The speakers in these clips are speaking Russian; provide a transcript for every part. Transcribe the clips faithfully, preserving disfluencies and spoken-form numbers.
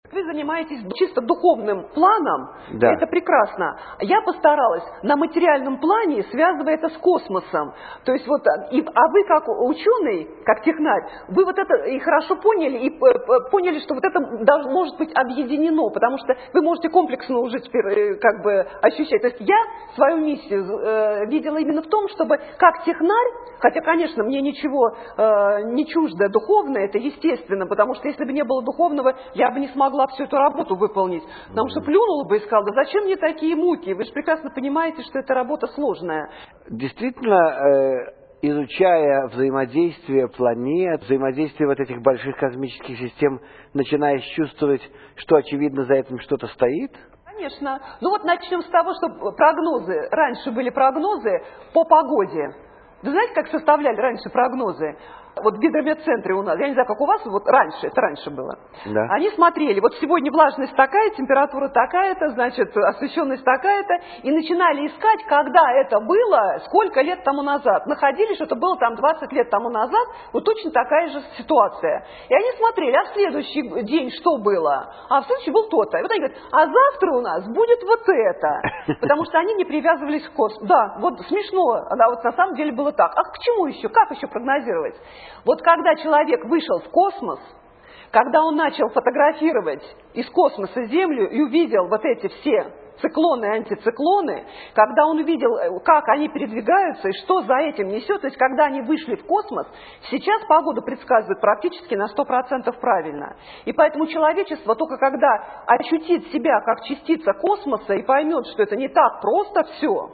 Вы занимаетесь чисто духовным планом, Да. это прекрасно. Я постаралась на материальном плане, связывая это с космосом. То есть вот, и, а вы как ученый, как технарь, вы вот это и хорошо поняли, и поняли, что вот это должно, может быть объединено, потому что вы можете комплексно уже теперь как бы ощущать. То есть я свою миссию э, видела именно в том, чтобы как технарь, хотя, конечно, мне ничего э, не чуждо духовное, это естественно, потому что если бы не было духовного, я бы не смогла всю эту работу выполнить. Потому что плюнула бы и сказала, да зачем мне такие муки? Вы же прекрасно понимаете, что эта работа сложная. Действительно, э, изучая взаимодействие планет, взаимодействие вот этих больших космических систем, начинаешь чувствовать, что, очевидно, за этим что-то стоит? Конечно. Ну вот начнем с того, что прогнозы. Раньше были прогнозы по погоде. Вы знаете, как составляли раньше прогнозы? Вот в гидрометцентре у нас, я не знаю, как у вас, вот раньше, это раньше было. Да. Они смотрели, вот сегодня влажность такая, температура такая-то, значит, освещенность такая-то, и начинали искать, когда это было, сколько лет тому назад. Находили, что это было там двадцать лет тому назад, вот точно такая же ситуация. И они смотрели, а в следующий день что было? А в следующий был то-то. И вот они говорят, а завтра у нас будет вот это. Потому что они не привязывались к космосу. Да, вот смешно, а вот на самом деле было так. А к чему еще? Как еще прогнозировать? Вот когда человек вышел в космос, когда он начал фотографировать из космоса Землю и увидел вот эти все циклоны и антициклоны, когда он увидел, как они передвигаются и что за этим несет, то есть когда они вышли в космос, сейчас погоду предсказывают практически на сто процентов правильно. И поэтому человечество только когда ощутит себя как частица космоса и поймет, что это не так просто все,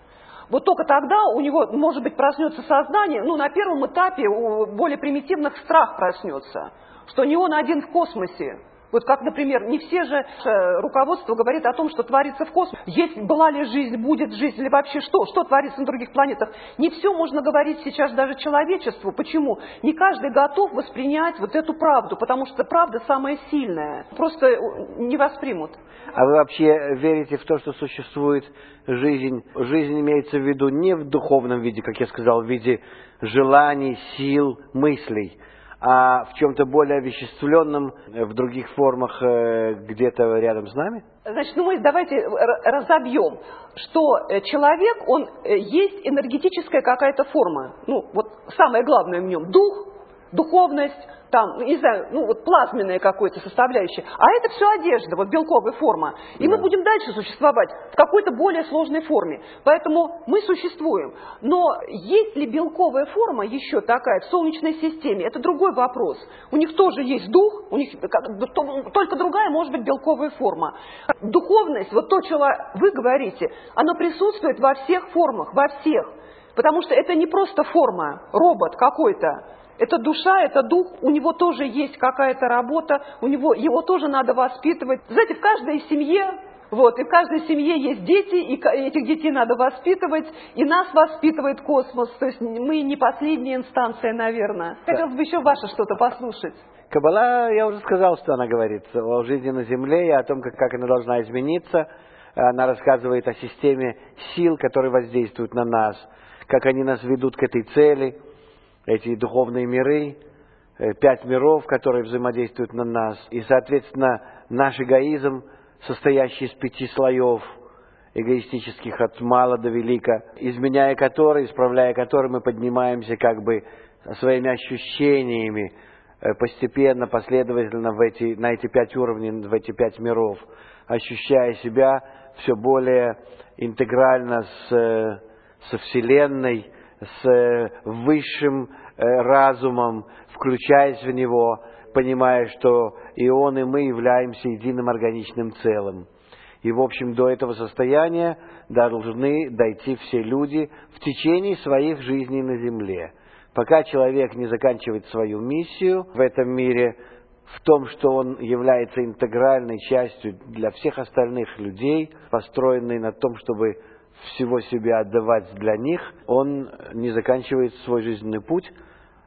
вот только тогда у него, может быть, проснется сознание, ну, на первом этапе у более примитивных страх проснется, что не он один в космосе. Вот как, например, не все же э, руководство говорит о том, что творится в космосе. Есть, была ли жизнь, будет жизнь, или вообще что? Что творится на других планетах? Не все можно говорить сейчас даже человечеству. Почему? Не каждый готов воспринять вот эту правду, потому что правда самая сильная. Просто не воспримут. А вы вообще верите в то, что существует жизнь? Жизнь имеется в виду не в духовном виде, как я сказал, в виде желаний, сил, мыслей, а в чем-то более овеществленном, в других формах, где-то рядом с нами? Значит, ну мы давайте разобьем, что человек, он есть энергетическая какая-то форма. Ну, вот самое главное в нем – дух, духовность, там, не знаю, ну вот плазменная какая-то составляющая. А это все одежда, вот белковая форма. И да. Мы будем дальше существовать в какой-то более сложной форме. Поэтому мы существуем. Но есть ли белковая форма еще такая в Солнечной системе? Это другой вопрос. У них тоже есть дух, у них только другая может быть белковая форма. Духовность, вот то, что вы говорите, она присутствует во всех формах, во всех. Потому что это не просто форма, робот какой-то. Это душа, это дух, у него тоже есть какая-то работа, у него, его тоже надо воспитывать. Знаете, в каждой семье, вот, и в каждой семье есть дети, и этих детей надо воспитывать, и нас воспитывает космос. То есть мы не последняя инстанция, наверное. Да. Хотелось бы еще ваше что-то послушать. Каббала, я уже сказал, что она говорит о жизни на Земле и о том, как, как она должна измениться. Она рассказывает о системе сил, которые воздействуют на нас, как они нас ведут к этой цели. Эти духовные миры, пять миров, которые взаимодействуют на нас. И, соответственно, наш эгоизм, состоящий из пяти слоев эгоистических от мала до велика, изменяя которые, исправляя которые, мы поднимаемся как бы своими ощущениями постепенно, последовательно в эти, на эти пять уровней, в эти пять миров, ощущая себя все более интегрально с, со Вселенной, с высшим разумом, включаясь в него, понимая, что и он, и мы являемся единым органичным целым. И, в общем, до этого состояния должны дойти все люди в течение своих жизней на Земле. Пока человек не заканчивает свою миссию в этом мире, в том, что он является интегральной частью для всех остальных людей, построенной на том, чтобы всего себя отдавать для них, он не заканчивает свой жизненный путь,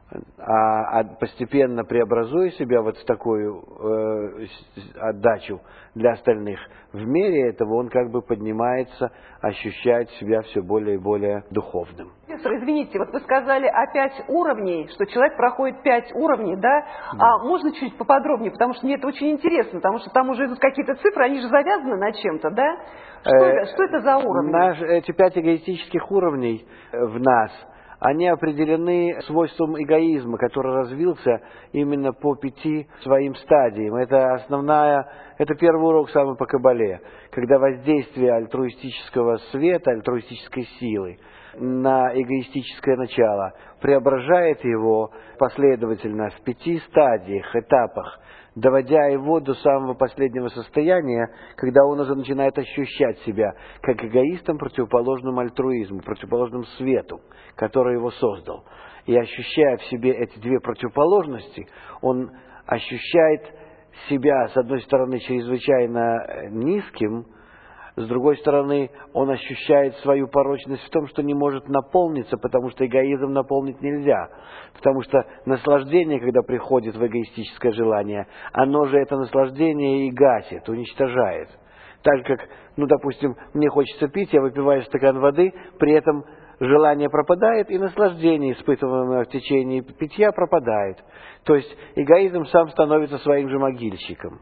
а, а постепенно преобразуя себя вот в такую э, отдачу для остальных, в мере этого он как бы поднимается, ощущает себя все более и более духовным. Профессор, извините, вот вы сказали о пять уровней, что человек проходит пять уровней, да? Да. А можно чуть поподробнее, потому что мне это очень интересно, потому что там уже идут какие-то цифры, они же завязаны на чем-то, да? Что, э, это, что это за уровни? Наш, эти пять эгоистических уровней в нас, они определены свойством эгоизма, который развился именно по пяти своим стадиям. Это основная, это первый урок самый по Кабале, когда воздействие альтруистического света, альтруистической силы на эгоистическое начало преображает его последовательно в пяти стадиях, этапах, доводя его до самого последнего состояния, когда он уже начинает ощущать себя как эгоистом, противоположным альтруизму, противоположным свету, который его создал. И ощущая в себе эти две противоположности, он ощущает себя, с одной стороны, чрезвычайно низким, с другой стороны, он ощущает свою порочность в том, что не может наполниться, потому что эгоизм наполнить нельзя. Потому что наслаждение, когда приходит в эгоистическое желание, оно же это наслаждение и гасит, уничтожает. Так же, как, ну, допустим, мне хочется пить, я выпиваю стакан воды, при этом желание пропадает, и наслаждение, испытываемое в течение питья, пропадает. То есть эгоизм сам становится своим же могильщиком.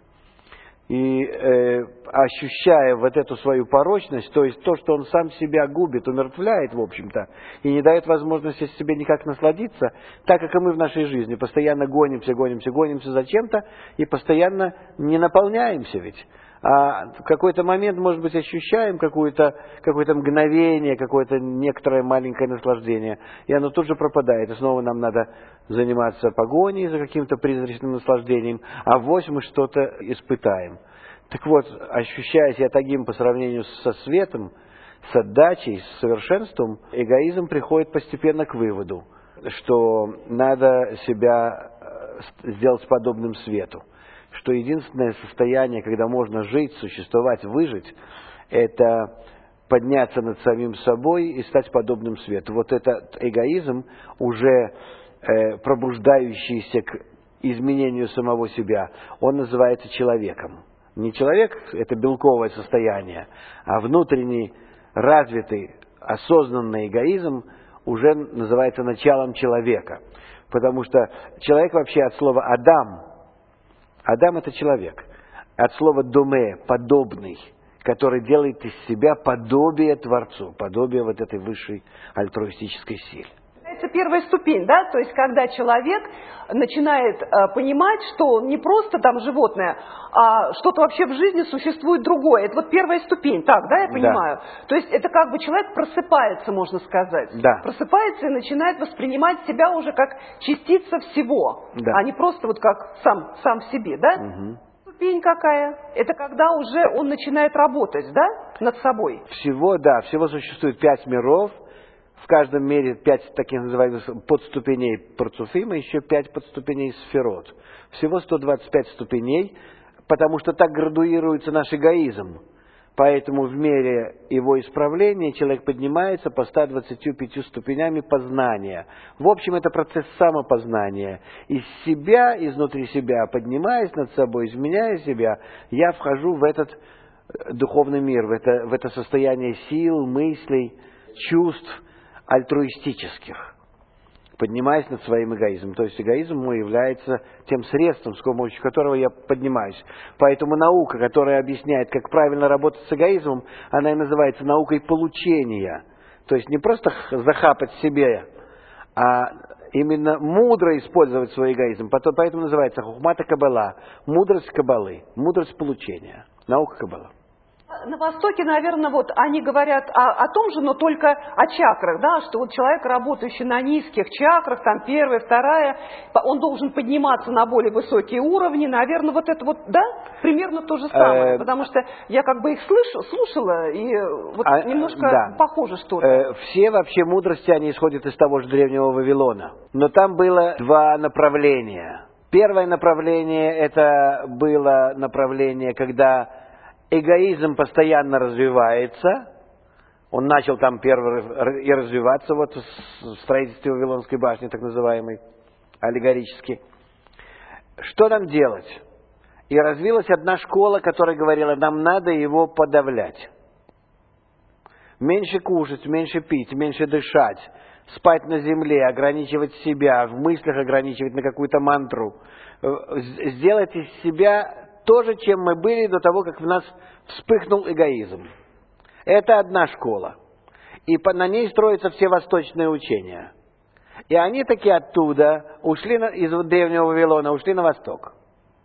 И э, ощущая вот эту свою порочность, то есть то, что он сам себя губит, умертвляет, в общем-то, и не дает возможности себе никак насладиться, так как и мы в нашей жизни постоянно гонимся, гонимся, гонимся за чем-то, и постоянно не наполняемся ведь. А в какой-то момент, может быть, ощущаем какое-то, какое-то мгновение, какое-то некоторое маленькое наслаждение, и оно тут же пропадает, и снова нам надо заниматься погоней за каким-то призрачным наслаждением, а вось мы что-то испытаем. Так вот, ощущая себя таким по сравнению со светом, с отдачей, с совершенством, эгоизм приходит постепенно к выводу, что надо себя сделать подобным свету. Что единственное состояние, когда можно жить, существовать, выжить, это подняться над самим собой и стать подобным свету. Вот этот эгоизм, уже э, пробуждающийся к изменению самого себя, он называется человеком. Не человек – это белковое состояние, а внутренний, развитый, осознанный эгоизм уже называется началом человека. Потому что человек вообще от слова «Адам», Адам – это человек. От слова «доме» – подобный, который делает из себя подобие Творцу, подобие вот этой высшей альтруистической силы. Это первая ступень, да? То есть, когда человек начинает э, понимать, что не просто там животное, а что-то вообще в жизни существует другое. Это вот первая ступень, так, да, я понимаю? Да. То есть, это как бы человек просыпается, можно сказать. Да. Просыпается и начинает воспринимать себя уже как частица всего, да. а не просто вот как сам, сам в себе, да? Угу. Ступень какая? Это когда уже он начинает работать, да, над собой? Всего, да, всего существует пять миров. В каждом мире пять таких называемых подступеней парцуфима, еще пять подступеней сферот. Всего сто двадцать пять ступеней, потому что так градуируется наш эгоизм. Поэтому в мере его исправления человек поднимается по ста двадцати пяти ступенями познания. В общем, это процесс самопознания. Из себя, изнутри себя, поднимаясь над собой, изменяя себя, я вхожу в этот духовный мир, в это, в это состояние сил, мыслей, чувств, альтруистических, поднимаясь над своим эгоизмом. То есть эгоизм мой является тем средством, с помощью которого я поднимаюсь. Поэтому наука, которая объясняет, как правильно работать с эгоизмом, она и называется наукой получения. То есть не просто захапать себе, а именно мудро использовать свой эгоизм. Поэтому называется хухмата кабала, мудрость кабалы, мудрость получения, наука кабала. На Востоке, наверное, вот они говорят о, о том же, но только о чакрах, да, что вот человек, работающий на низких чакрах, там первая, вторая, он должен подниматься на более высокие уровни, наверное, вот это вот, да, примерно то же самое, потому что я как бы их слышу, слушала, и вот а, немножко да. похоже что-то. Все вообще мудрости, они исходят из того же древнего Вавилона, но там было два направления. Первое направление, это было направление, когда эгоизм постоянно развивается. Он начал там первый и развиваться вот в строительстве Вавилонской башни, так называемой. аллегорически. Что нам делать? И развилась одна школа, которая говорила, нам надо его подавлять. Меньше кушать, меньше пить, меньше дышать, спать на земле, ограничивать себя, в мыслях ограничивать на какую-то мантру. Сделать из себя то же, чем мы были до того, как в нас вспыхнул эгоизм. Это одна школа. И на ней строятся все восточные учения. И они таки оттуда ушли на, из древнего Вавилона, ушли на восток.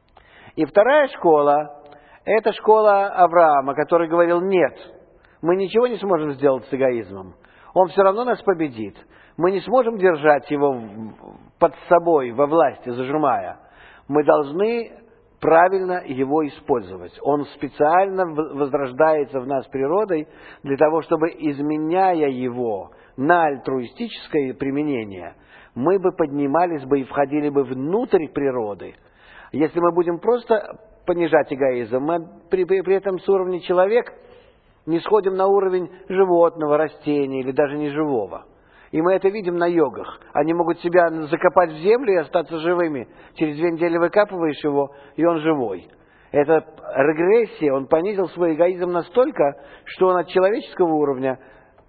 И вторая школа, это школа Авраама, который говорил, нет, мы ничего не сможем сделать с эгоизмом. Он все равно нас победит. Мы не сможем держать его под собой, во власти, зажимая. Мы должны правильно его использовать. Он специально возрождается в нас природой для того, чтобы, изменяя его на альтруистическое применение, мы бы поднимались бы и входили бы внутрь природы. Если мы будем просто понижать эгоизм, мы при, при, при этом с уровня человека не сходим на уровень животного, растения или даже неживого. И мы это видим на йогах. Они могут себя закопать в землю и остаться живыми. Через две недели выкапываешь его, и он живой. Это регрессия, он понизил свой эгоизм настолько, что он от человеческого уровня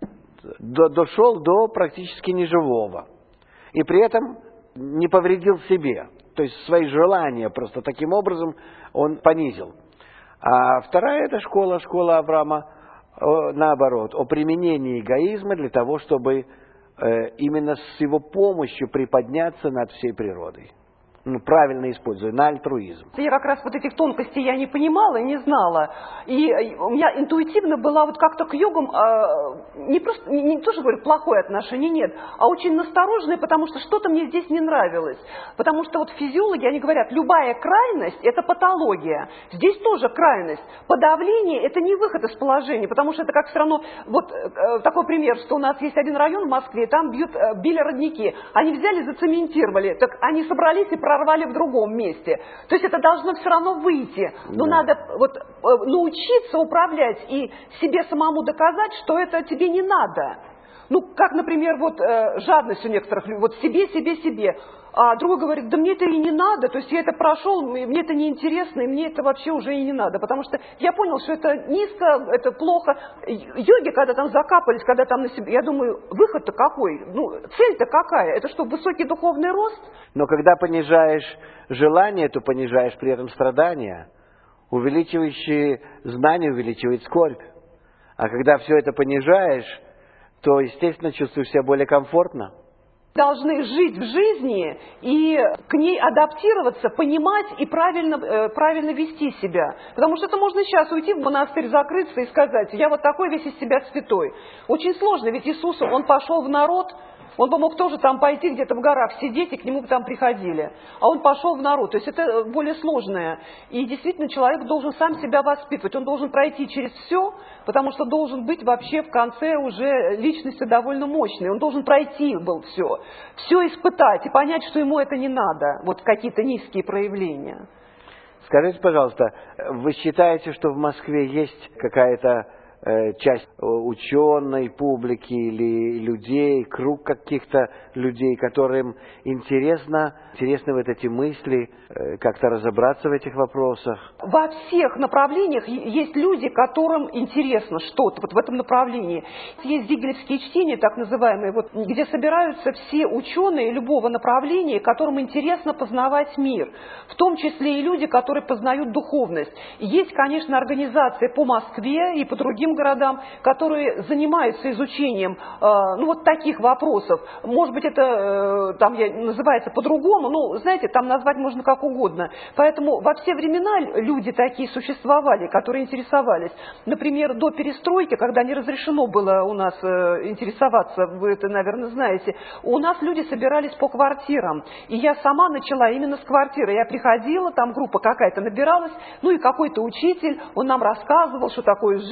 до, дошел до практически неживого. И при этом не повредил себе. То есть свои желания просто таким образом он понизил. А вторая эта школа, школа Авраама, наоборот, о применении эгоизма для того, чтобы именно с его помощью приподняться над всей природой. Ну, правильно используя, на альтруизм. Я как раз вот этих тонкостей я не понимала и не знала. И у меня интуитивно было вот как-то к йогам э, не просто, не, не то, что говорю, плохое отношение, нет, а очень настороженное, потому что что-то мне здесь не нравилось. Потому что вот физиологи, они говорят, любая крайность – это патология. Здесь тоже крайность. Подавление – это не выход из положения, потому что это как все равно, вот э, такой пример, что у нас есть один район в Москве, там бьют, э, били родники. Они взяли, зацементировали, так они собрались и прорвали в другом месте. То есть это должно все равно выйти. Но да. Надо вот научиться управлять и себе самому доказать, что это тебе не надо. Ну, как, например, вот э, жадность у некоторых людей, вот себе, себе, себе. А другой говорит, да мне это и не надо, то есть я это прошел, мне это неинтересно, и мне это вообще уже и не надо. Потому что я понял, что это низко, это плохо. Йоги, когда там закапались, когда там на себе, я думаю, выход-то какой? Ну, цель-то какая? Это что, высокий духовный рост? Но когда понижаешь желание, то понижаешь при этом страдания. Увеличивающие знания увеличивает скорбь. А когда все это понижаешь, то, естественно, чувствуешь себя более комфортно. Должны жить в жизни и к ней адаптироваться, понимать и правильно, э, правильно вести себя. Потому что это можно сейчас уйти в монастырь, закрыться и сказать, я вот такой весь из себя святой. Очень сложно, ведь Иисус, он пошел в народ, он бы мог тоже там пойти где-то в горах сидеть, и к нему бы там приходили. А он пошел в народ. То есть это более сложное. И действительно человек должен сам себя воспитывать. Он должен пройти через все, потому что должен быть вообще в конце уже личностью довольно мощной. Он должен пройти был все. Все испытать и понять, что ему это не надо. Вот какие-то низкие проявления. Скажите, пожалуйста, вы считаете, что в Москве есть какая-то часть ученой публики или людей, круг каких-то людей, которым интересно, интересны вот эти мысли, как-то разобраться в этих вопросах? Во всех направлениях есть люди, которым интересно что-то вот в этом направлении. Есть зигелевские чтения, так называемые, вот, где собираются все ученые любого направления, которым интересно познавать мир, в том числе и люди, которые познают духовность. И есть, конечно, организации по Москве и по другим городам, которые занимаются изучением э, ну, вот таких вопросов. Может быть, это э, там я, называется по-другому, но, знаете, там назвать можно как угодно. Поэтому во все времена люди такие существовали, которые интересовались. Например, до перестройки, когда не разрешено было у нас э, интересоваться, вы это, наверное, знаете, у нас люди собирались по квартирам. И я сама начала именно с квартиры. Я приходила, там группа какая-то набиралась, ну и какой-то учитель, он нам рассказывал, что такое жизнь, там,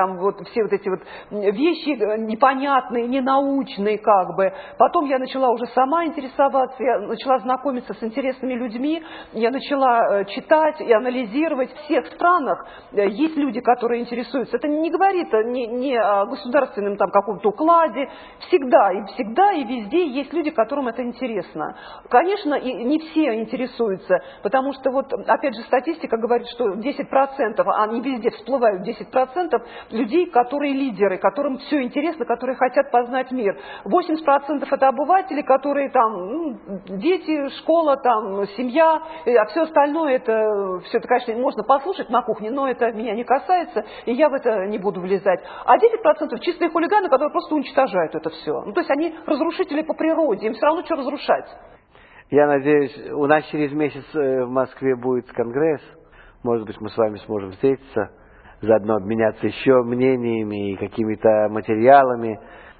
там вот все вот эти вот вещи непонятные, ненаучные как бы. Потом я начала уже сама интересоваться, я начала знакомиться с интересными людьми, я начала читать и анализировать. В всех странах есть люди, которые интересуются. Это не говорит не, не о государственном там каком-то укладе. Всегда и всегда и везде есть люди, которым это интересно. Конечно, и не все интересуются, потому что вот опять же статистика говорит, что десять процентов, а не везде всплывают десять процентов людей, которые лидеры, которым все интересно, которые хотят познать мир. восемьдесят процентов это обыватели, которые там, ну, дети, школа, там, семья, а все остальное это, все это, конечно, можно послушать на кухне, но это меня не касается, и я в это не буду влезать. А десять процентов чистые хулиганы, которые просто уничтожают это все. Ну, то есть они разрушители по природе, им все равно что разрушать. Я надеюсь, у нас через месяц в Москве будет конгресс. Может быть, мы с вами сможем встретиться, заодно обменяться еще мнениями и какими-то материалами.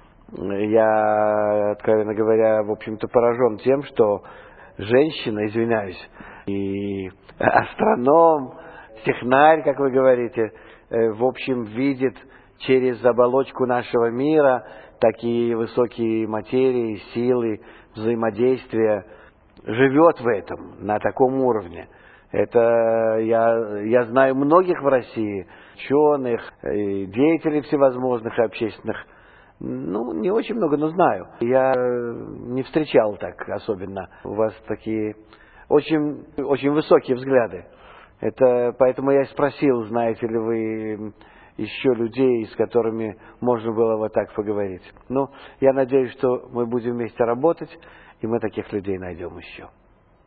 Я, откровенно говоря, в общем-то поражен тем, что женщина, извиняюсь, и астроном, технарь, как вы говорите, в общем, видит через оболочку нашего мира такие высокие материи, силы, взаимодействия, живет в этом, на таком уровне. Это я, я знаю многих в России, ученых, деятелей всевозможных общественных, ну, не очень много, но знаю. Я не встречал так особенно. У вас такие очень, очень высокие взгляды. Это, поэтому я и спросил, знаете ли вы еще людей, с которыми можно было вот так поговорить. Ну, я надеюсь, что мы будем вместе работать, и мы таких людей найдем еще.